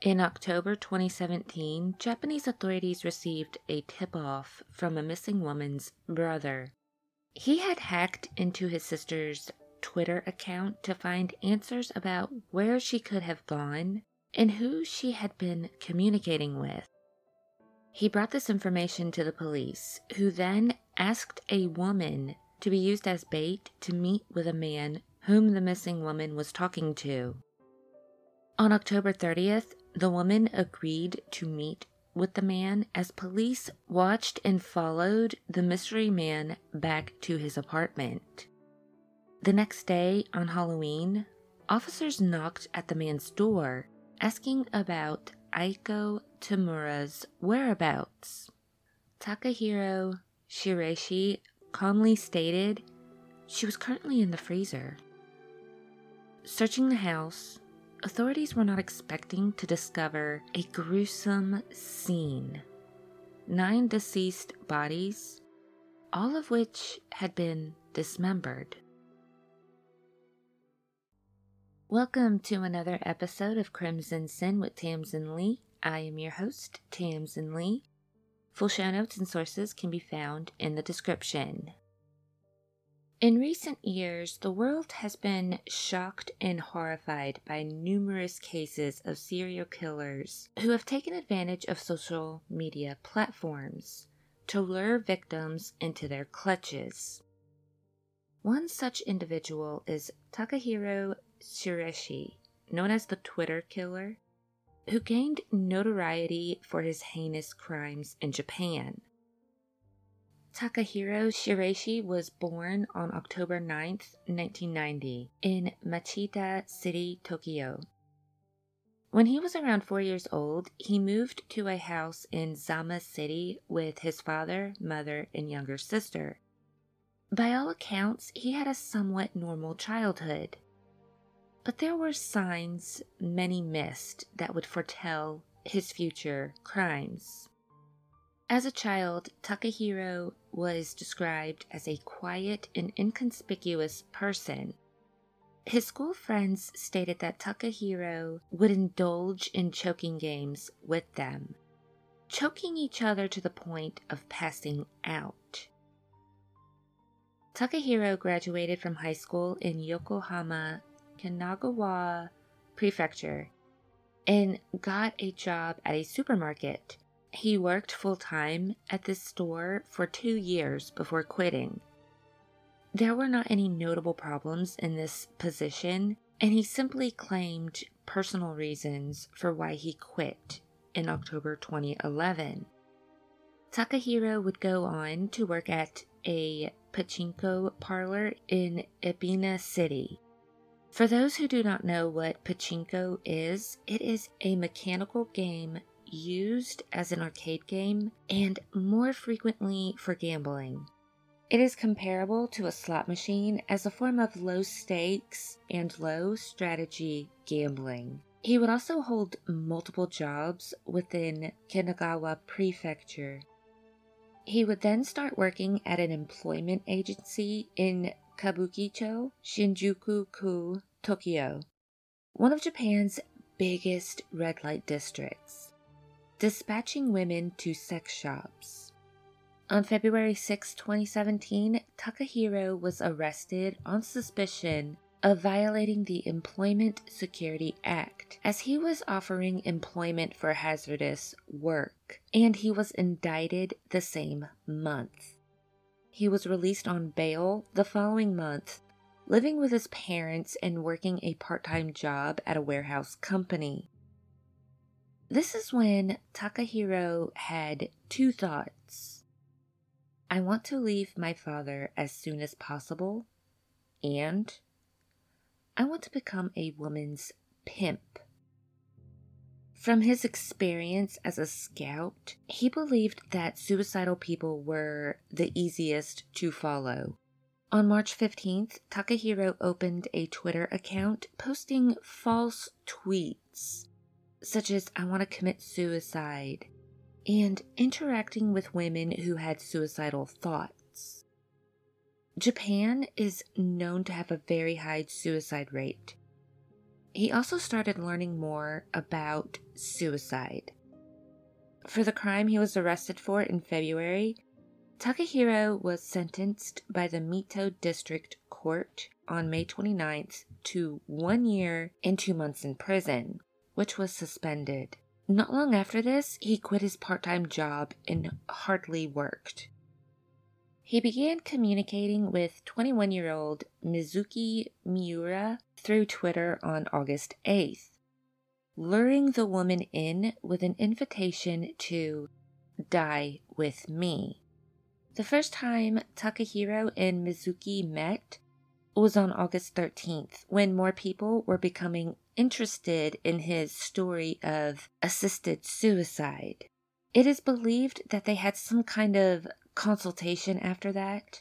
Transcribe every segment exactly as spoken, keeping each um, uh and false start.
In October twenty seventeen, Japanese authorities received a tip-off from a missing woman's brother. He had hacked into his sister's Twitter account to find answers about where she could have gone and who she had been communicating with. He brought this information to the police, who then asked a woman to be used as bait to meet with a man whom the missing woman was talking to. On October thirtieth, the woman agreed to meet with the man as police watched and followed the mystery man back to his apartment. The next day, on Halloween, officers knocked at the man's door, asking about Aiko Tamura's whereabouts. Takahiro Shiraishi calmly stated she was currently in the freezer. Searching the house, authorities were not expecting to discover a gruesome scene. Nine deceased bodies, all of which had been dismembered. Welcome to another episode of Crimson Sin with Tamsin Lee. I am your host, Tamsin Lee. Full show notes and sources can be found in the description. In recent years, the world has been shocked and horrified by numerous cases of serial killers who have taken advantage of social media platforms to lure victims into their clutches. One such individual is Takahiro Shiraishi, known as the Twitter Killer, who gained notoriety for his heinous crimes in Japan. Takahiro Shiraishi was born on October ninth, nineteen ninety, in Machida City, Tokyo. When he was around four years old, he moved to a house in Zama City with his father, mother, and younger sister. By all accounts, he had a somewhat normal childhood. But there were signs many missed that would foretell his future crimes. As a child, Takahiro was described as a quiet and inconspicuous person. His school friends stated that Takahiro would indulge in choking games with them, choking each other to the point of passing out. Takahiro graduated from high school in Yokohama, Kanagawa Prefecture, and got a job at a supermarket. He worked full-time at this store for two years before quitting. There were not any notable problems in this position, and he simply claimed personal reasons for why he quit in October twenty eleven. Takahiro would go on to work at a pachinko parlor in Ebina City. For those who do not know what pachinko is, it is a mechanical game used as an arcade game and more frequently for gambling. It is comparable to a slot machine as a form of low stakes and low strategy gambling. He would also hold multiple jobs within Kanagawa Prefecture. He would then start working at an employment agency in Kabukicho, Shinjuku-ku, Tokyo, one of Japan's biggest red light districts, dispatching women to sex shops. On February sixth, twenty seventeen, Takahiro was arrested on suspicion of violating the Employment Security Act, as he was offering employment for hazardous work, and he was indicted the same month. He was released on bail the following month, living with his parents and working a part-time job at a warehouse company. This is when Takahiro had two thoughts. I want to leave my father as soon as possible, and I want to become a woman's pimp. From his experience as a scout, he believed that suicidal people were the easiest to follow. On March fifteenth, Takahiro opened a Twitter account posting false tweets, such as "I want to commit suicide," and interacting with women who had suicidal thoughts. Japan is known to have a very high suicide rate. he also started learning more about suicide. For the crime he was arrested for in February, Takahiro was sentenced by the Mito District Court on May twenty-ninth to one year and two months in prison, which was suspended. Not long after this, he quit his part-time job and hardly worked. He began communicating with twenty-one-year-old Mizuki Miura through Twitter on August eighth, luring the woman in with an invitation to die with me. The first time Takahiro and Mizuki met was on August thirteenth, when more people were becoming interested in his story of assisted suicide. It is believed that they had some kind of consultation after that.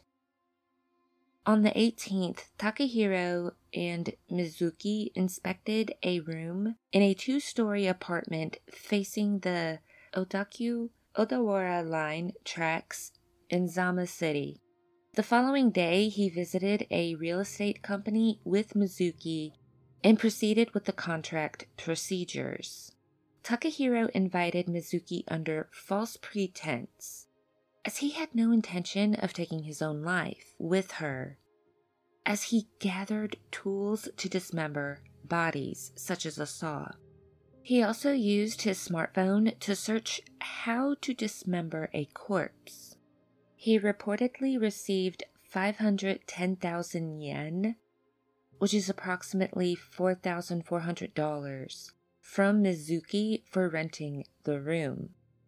On the eighteenth, Takahiro and Mizuki inspected a room in a two-story apartment facing the Otaku Odawara Line tracks in Zama City. The following day, he visited a real estate company with Mizuki and proceeded with the contract procedures. Takahiro invited Mizuki under false pretense, as he had no intention of taking his own life with her, as he gathered tools to dismember bodies, such as a saw. He also used his smartphone to search how to dismember a corpse. He reportedly received five hundred ten thousand yen, which is approximately four thousand four hundred dollars, from Mizuki for renting the room.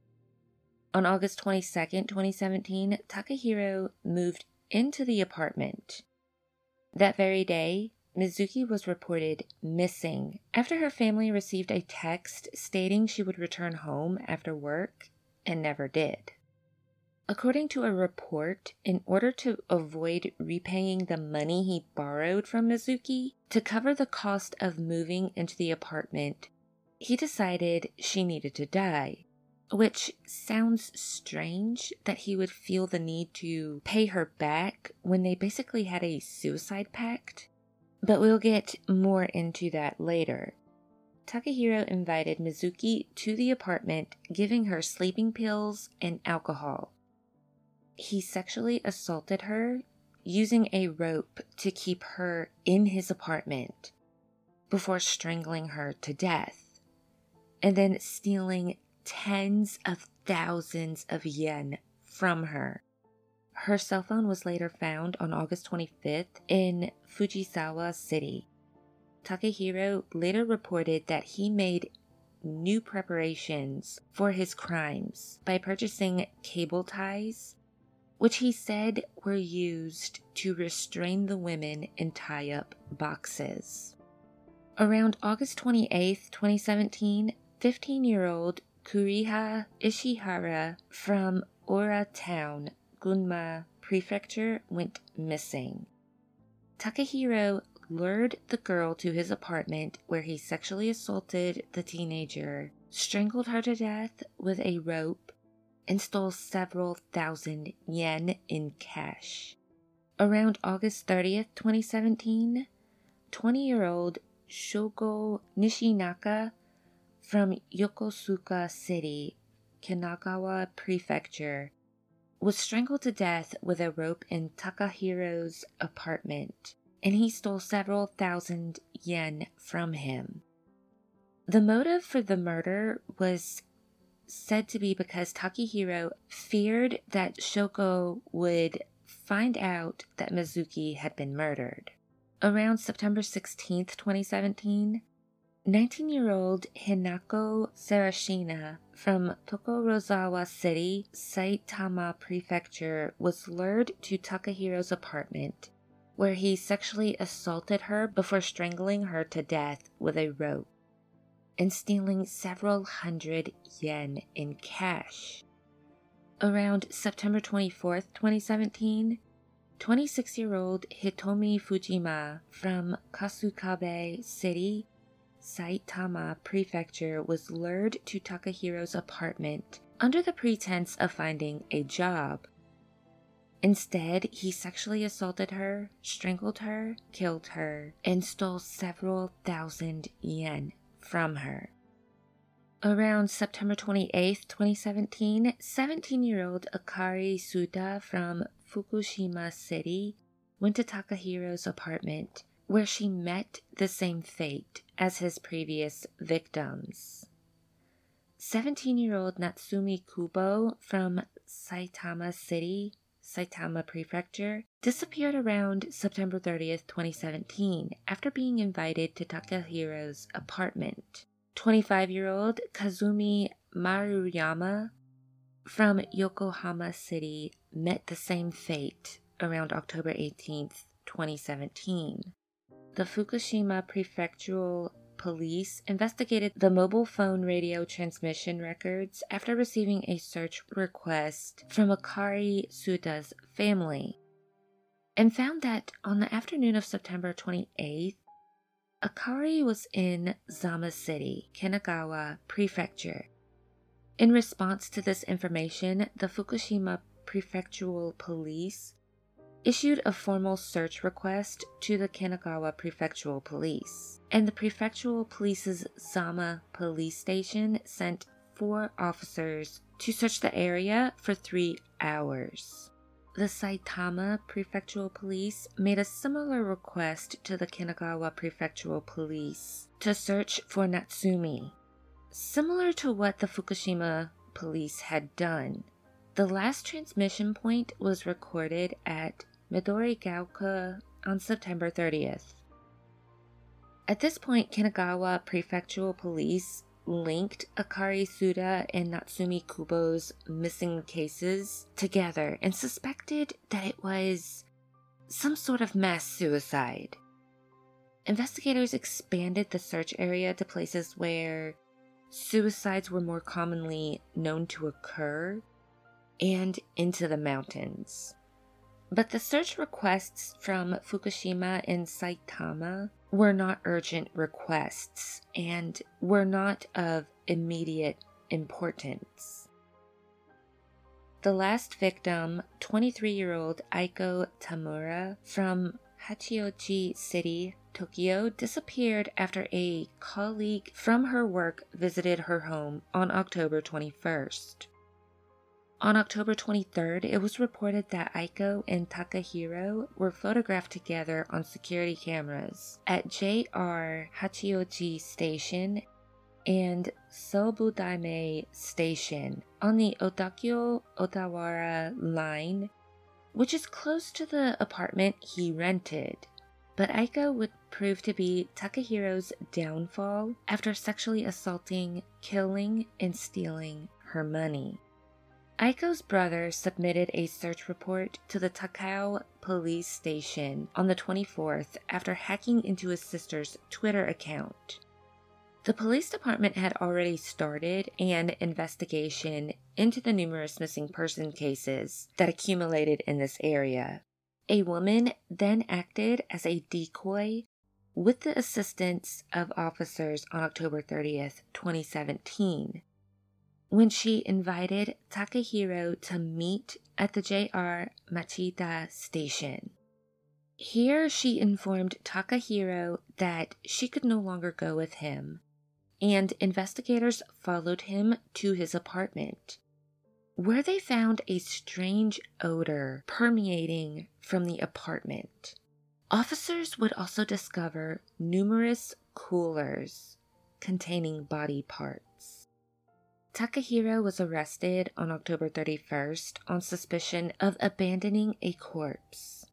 On August twenty-second, twenty seventeen, Takahiro moved into the apartment. That very day, Mizuki was reported missing after her family received a text stating she would return home after work and never did. According to a report, in order to avoid repaying the money he borrowed from Mizuki to cover the cost of moving into the apartment, he decided she needed to die, which sounds strange that he would feel the need to pay her back when they basically had a suicide pact, but we'll get more into that later. Takahiro invited Mizuki to the apartment, giving her sleeping pills and alcohol. He sexually assaulted her, using a rope to keep her in his apartment, before strangling her to death, and then stealing tens of thousands of yen from her. Her cell phone was later found on August twenty-fifth in Fujisawa City. Takahiro later reported that he made new preparations for his crimes by purchasing cable ties, which he said were used to restrain the women and tie up boxes. Around August twenty-eighth, twenty seventeen, fifteen-year-old Kuriha Ishihara from Ora Town, Gunma Prefecture, went missing. Takahiro lured the girl to his apartment where he sexually assaulted the teenager, strangled her to death with a rope, and stole several thousand yen in cash. Around August thirtieth, twenty seventeen, twenty-year-old Shogo Nishinaka from Yokosuka City, Kanagawa Prefecture, was strangled to death with a rope in Takahiro's apartment, and he stole several thousand yen from him. The motive for the murder was said to be because Takahiro feared that Shoko would find out that Mizuki had been murdered. Around September sixteenth, twenty seventeen, nineteen-year-old Hinako Sarashina from Tokorozawa City, Saitama Prefecture, was lured to Takahiro's apartment, where he sexually assaulted her before strangling her to death with a rope and stealing several hundred yen in cash. Around September twenty-fourth, twenty seventeen, twenty-six-year-old Hitomi Fujima from Kasukabe City, Saitama Prefecture, was lured to Takahiro's apartment under the pretense of finding a job. Instead, he sexually assaulted her, strangled her, killed her, and stole several thousand yen from her. Around September twenty-eighth, twenty seventeen, seventeen-year-old Akari Suda from Fukushima City went to Takahiro's apartment, where she met the same fate as his previous victims. seventeen-year-old Natsumi Kubo from Saitama City, Saitama Prefecture, disappeared around September thirtieth, twenty seventeen, after being invited to Takahiro's apartment. twenty-five-year-old Kazumi Maruyama from Yokohama City met the same fate around October eighteenth, twenty seventeen. The Fukushima Prefectural Police investigated the mobile phone radio transmission records after receiving a search request from Akari Suda's family, and found that on the afternoon of September twenty-eighth, Akari was in Zama City, Kanagawa Prefecture. In response to this information, the Fukushima Prefectural Police issued a formal search request to the Kanagawa Prefectural Police, and the Prefectural Police's Zama Police Station sent four officers to search the area for three hours. The Saitama Prefectural Police made a similar request to the Kanagawa Prefectural Police to search for Natsumi. Similar to what the Fukushima Police had done, the last transmission point was recorded at Midorigaoka on September thirtieth. At this point, Kanagawa Prefectural Police linked Akari Suda and Natsumi Kubo's missing cases together and suspected that it was some sort of mass suicide. Investigators expanded the search area to places where suicides were more commonly known to occur and into the mountains. But the search requests from Fukushima and Saitama were not urgent requests and were not of immediate importance. The last victim, twenty-three-year-old Aiko Tamura from Hachioji City, Tokyo, disappeared after a colleague from her work visited her home on October twenty-first. On October twenty-third, it was reported that Aiko and Takahiro were photographed together on security cameras at J R Hachioji Station and Sobudaime Station on the Odakyo-Otawara line, which is close to the apartment he rented. But Aiko would prove to be Takahiro's downfall after sexually assaulting, killing, and stealing her money. Aiko's brother submitted a search report to the Takao police station on the twenty-fourth after hacking into his sister's Twitter account. The police department had already started an investigation into the numerous missing person cases that accumulated in this area. A woman then acted as a decoy with the assistance of officers on October thirtieth, twenty seventeen. When she invited Takahiro to meet at the J R Machida station. Here she informed Takahiro that she could no longer go with him, and investigators followed him to his apartment, where they found a strange odor permeating from the apartment. Officers would also discover numerous coolers containing body parts. Takahiro was arrested on October thirty-first on suspicion of abandoning a corpse.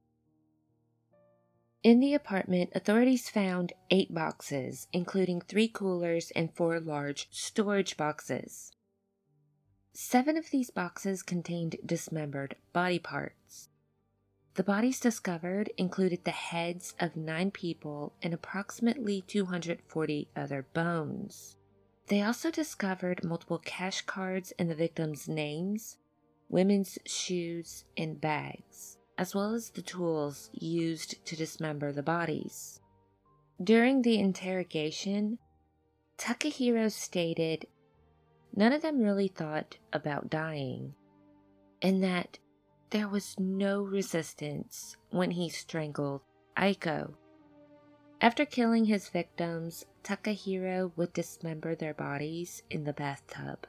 In the apartment, authorities found eight boxes, including three coolers and four large storage boxes. Seven of these boxes contained dismembered body parts. The bodies discovered included the heads of nine people and approximately two hundred forty other bones. They also discovered multiple cash cards in the victims' names, women's shoes, and bags, as well as the tools used to dismember the bodies. During the interrogation, Takahiro stated none of them really thought about dying, and that there was no resistance when he strangled Aiko. After killing his victims, Takahiro would dismember their bodies in the bathtub.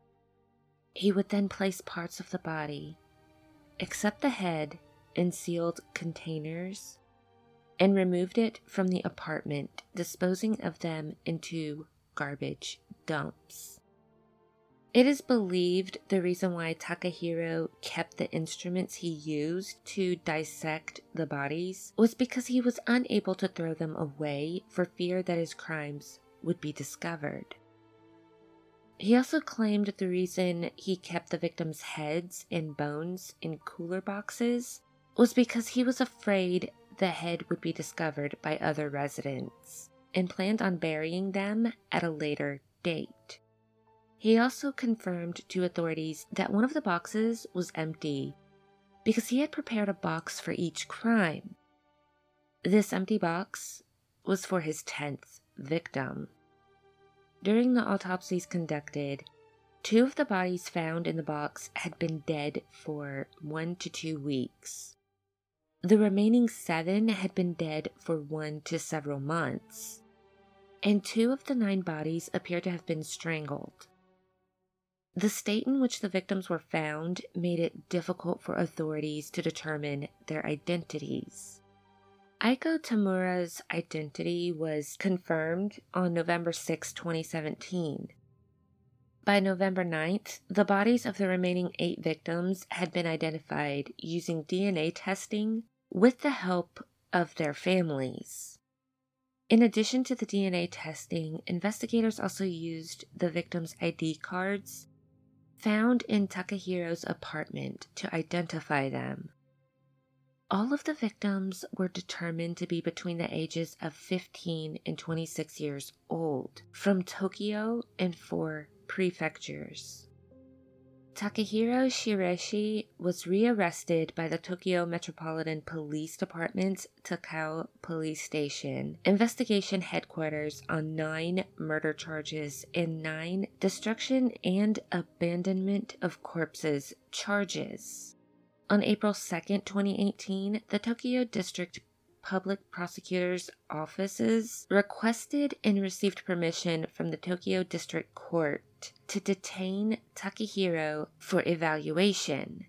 He would then place parts of the body, except the head, in sealed containers, and removed it from the apartment, disposing of them into garbage dumps. It is believed the reason why Takahiro kept the instruments he used to dissect the bodies was because he was unable to throw them away for fear that his crimes would be discovered. He also claimed the reason he kept the victims' heads and bones in cooler boxes was because he was afraid the head would be discovered by other residents and planned on burying them at a later date. He also confirmed to authorities that one of the boxes was empty because he had prepared a box for each crime. This empty box was for his tenth victim. During the autopsies conducted, two of the bodies found in the box had been dead for one to two weeks. The remaining seven had been dead for one to several months, and two of the nine bodies appear to have been strangled. The state in which the victims were found made it difficult for authorities to determine their identities. Aiko Tamura's identity was confirmed on November sixth, twenty seventeen. By November ninth, the bodies of the remaining eight victims had been identified using D N A testing with the help of their families. In addition to the D N A testing, investigators also used the victims' I D cards found in Takahiro's apartment to identify them. All of the victims were determined to be between the ages of fifteen and twenty-six years old, from Tokyo and four prefectures. Takahiro Shireshi was rearrested by the Tokyo Metropolitan Police Department's Takao Police Station investigation headquarters on nine murder charges and nine destruction and abandonment of corpses charges. On April second, twenty eighteen, the Tokyo District Public Prosecutor's offices requested and received permission from the Tokyo District Court to detain Takahiro for evaluation.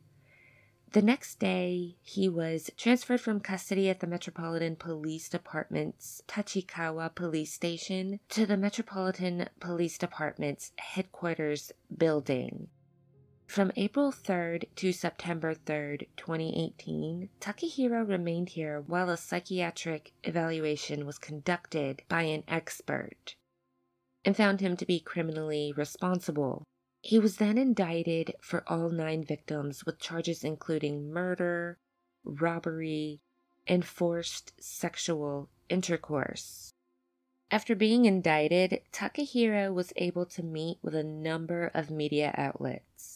The next day, he was transferred from custody at the Metropolitan Police Department's Tachikawa Police Station to the Metropolitan Police Department's headquarters building. From April third to September third, twenty eighteen, Takahiro remained here while a psychiatric evaluation was conducted by an expert and found him to be criminally responsible. He was then indicted for all nine victims with charges including murder, robbery, and forced sexual intercourse. After being indicted, Takahiro was able to meet with a number of media outlets.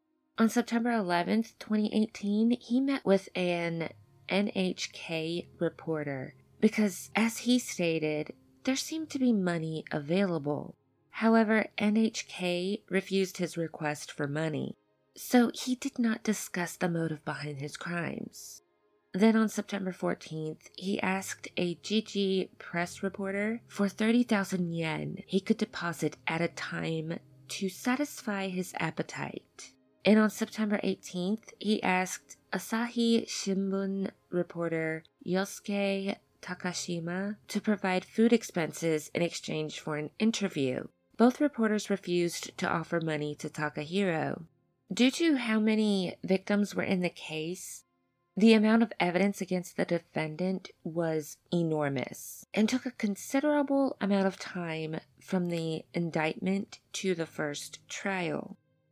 On September eleventh, twenty eighteen, he met with an N H K reporter because, as he stated, there seemed to be money available. However, N H K refused his request for money, so he did not discuss the motive behind his crimes. Then on September fourteenth, he asked a G G press reporter for thirty thousand yen he could deposit at a time to satisfy his appetite. And on September eighteenth, he asked Asahi Shimbun reporter Yosuke Takashima to provide food expenses in exchange for an interview. Both reporters refused to offer money to Takahiro. Due to how many victims were in the case, the amount of evidence against the defendant was enormous and took a considerable amount of time from the indictment to the first trial.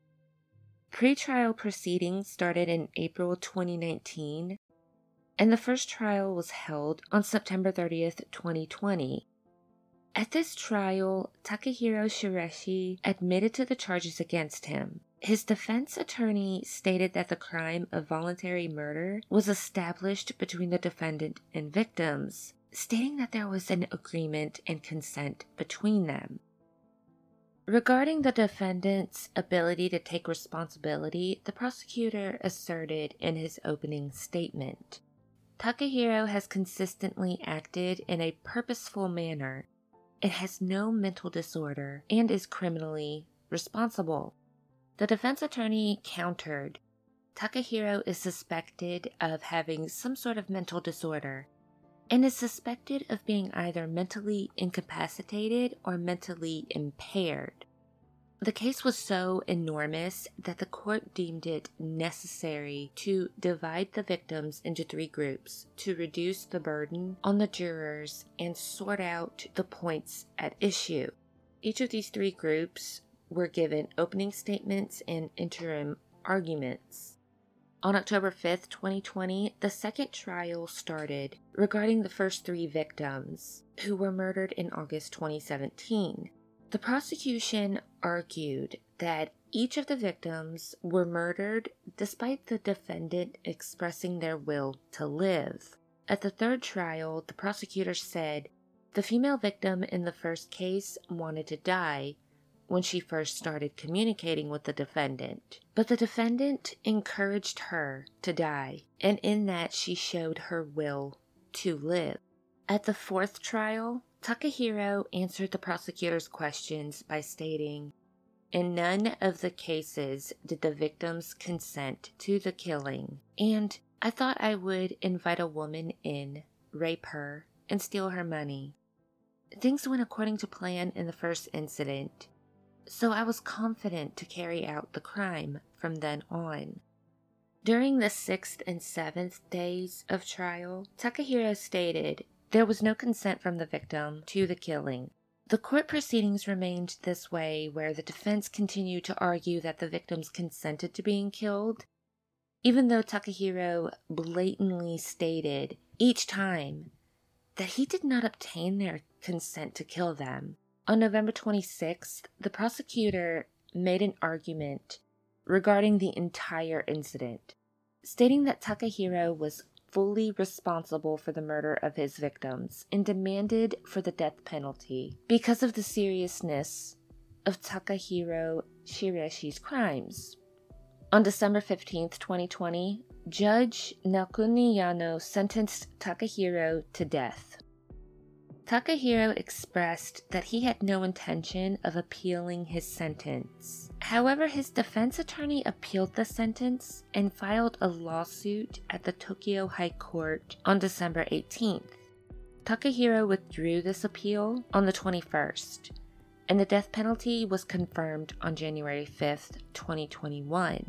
Pre-trial proceedings started in April twenty nineteen, and the first trial was held on September thirtieth, twenty twenty. At this trial, Takahiro Shireshi admitted to the charges against him. His defense attorney stated that the crime of voluntary murder was established between the defendant and victims, stating that there was an agreement and consent between them. Regarding the defendant's ability to take responsibility, the prosecutor asserted in his opening statement, "Takahiro has consistently acted in a purposeful manner. It has no mental disorder and is criminally responsible." The defense attorney countered, "Takahiro is suspected of having some sort of mental disorder and is suspected of being either mentally incapacitated or mentally impaired." The case was so enormous that the court deemed it necessary to divide the victims into three groups to reduce the burden on the jurors and sort out the points at issue. Each of these three groups were given opening statements and interim arguments. On October fifth, twenty twenty, the second trial started regarding the first three victims, who were murdered in August twenty seventeen. The prosecution argued that each of the victims were murdered despite the defendant expressing their will to live. At the third trial, the prosecutor said the female victim in the first case wanted to die when she first started communicating with the defendant, but the defendant encouraged her to die, and in that she showed her will to live. At the fourth trial, Takahiro answered the prosecutor's questions by stating, "In none of the cases did the victims consent to the killing, and I thought I would invite a woman in, rape her, and steal her money. Things went according to plan in the first incident, so I was confident to carry out the crime from then on." During the sixth and seventh days of trial, Takahiro stated there was no consent from the victim to the killing. The court proceedings remained this way, where the defense continued to argue that the victims consented to being killed, even though Takahiro blatantly stated each time that he did not obtain their consent to kill them. On November twenty-sixth, the prosecutor made an argument regarding the entire incident, stating that Takahiro was fully responsible for the murder of his victims and demanded for the death penalty because of the seriousness of Takahiro Shireshi's crimes. On December fifteenth, twenty twenty, Judge Naokuni Yano sentenced Takahiro to death. Takahiro expressed that he had no intention of appealing his sentence. However, his defense attorney appealed the sentence and filed a lawsuit at the Tokyo High Court on December eighteenth. Takahiro withdrew this appeal on the twenty-first, and the death penalty was confirmed on January fifth, twenty twenty-one.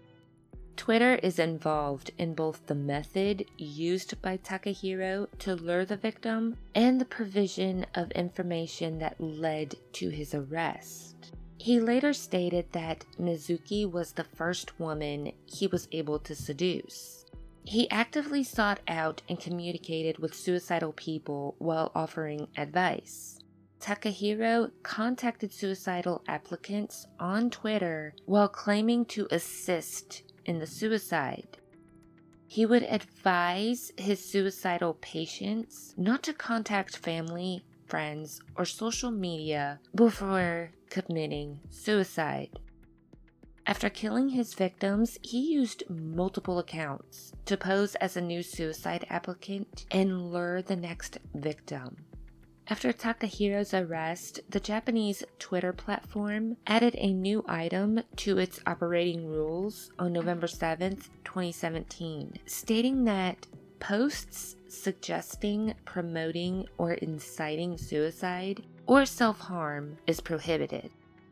Twitter is involved in both the method used by Takahiro to lure the victim and the provision of information that led to his arrest. He later stated that Mizuki was the first woman he was able to seduce. He actively sought out and communicated with suicidal people while offering advice. Takahiro contacted suicidal applicants on Twitter while claiming to assist in the suicide. He would advise his suicidal patients not to contact family, friends, or social media before committing suicide. After killing his victims, he used multiple accounts to pose as a new suicide applicant and lure the next victim. After Takahiro's arrest, the Japanese Twitter platform added a new item to its operating rules on November seventh, twenty seventeen, stating that posts suggesting, promoting, or inciting suicide or self-harm is prohibited.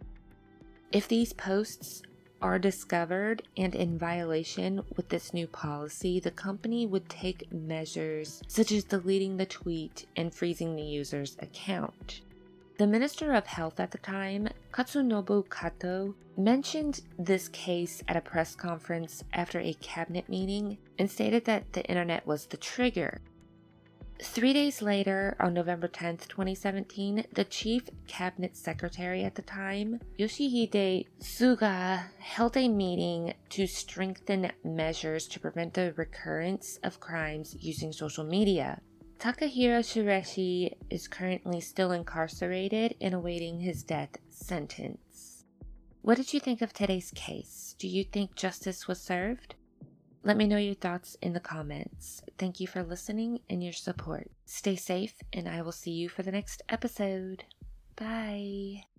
If these posts are discovered and in violation with this new policy, the company would take measures such as deleting the tweet and freezing the user's account. The Minister of Health at the time, Katsunobu Kato, mentioned this case at a press conference after a cabinet meeting and stated that the internet was the trigger. Three days later, on November tenth, twenty seventeen, the chief cabinet secretary at the time, Yoshihide Suga, held a meeting to strengthen measures to prevent the recurrence of crimes using social media. Takahiro Shireshi is currently still incarcerated and awaiting his death sentence. What did you think of today's case? Do you think justice was served? Let me know your thoughts in the comments. Thank you for listening and your support. Stay safe, and I will see you for the next episode. Bye.